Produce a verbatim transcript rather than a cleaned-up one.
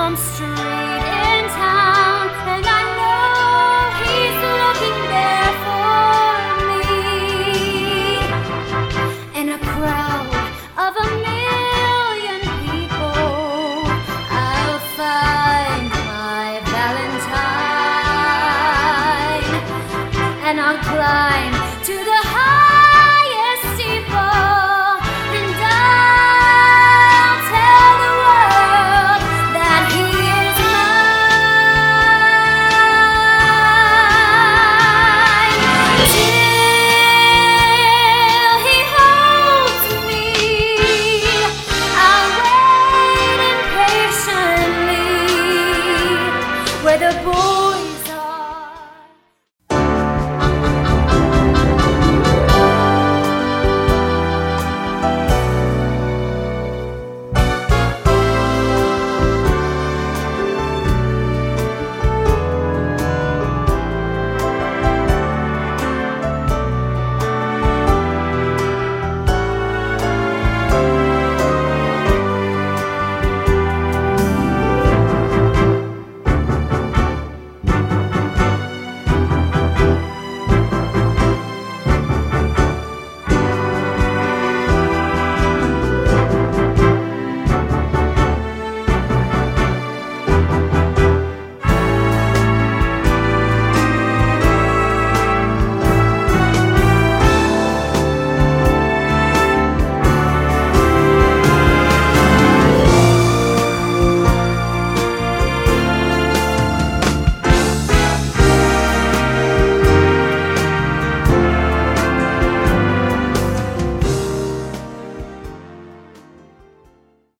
some street in town, and I know he's looking there for me. In a crowd of a million people, I'll find my Valentine, and I'll climb